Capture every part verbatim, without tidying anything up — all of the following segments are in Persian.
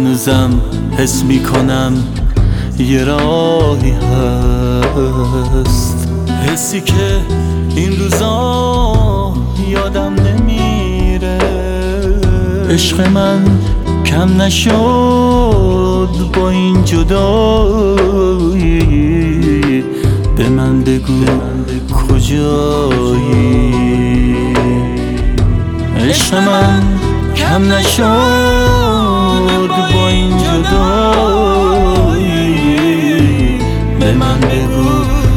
هنوزم حس میکنم یه راهی هست، حسی که این روزا یادم نمیره. عشق من کم نشد با این جدایی، به من بگو کجایی. عشق من کم نشد با این جدایی، به من بگو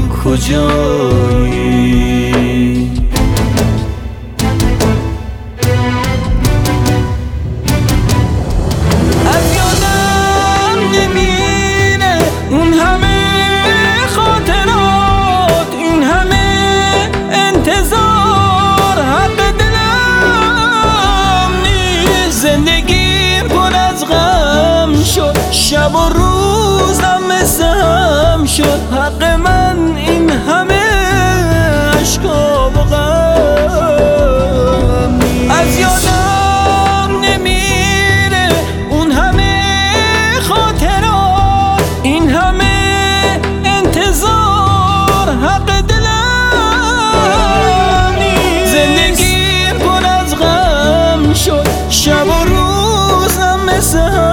کجایی. از یادم نمیره اون همه خاطرات، این همه انتظار حق دلم نیست. زندگیم پر از غم شد، شب و روزم مثل هم شد. حق من این همه عشقا و غم نیست. از یادم نمیره اون همه خاطرات، این همه انتظار حق دلم نیست. زندگیم پر از غم شد، شب و روزم مثل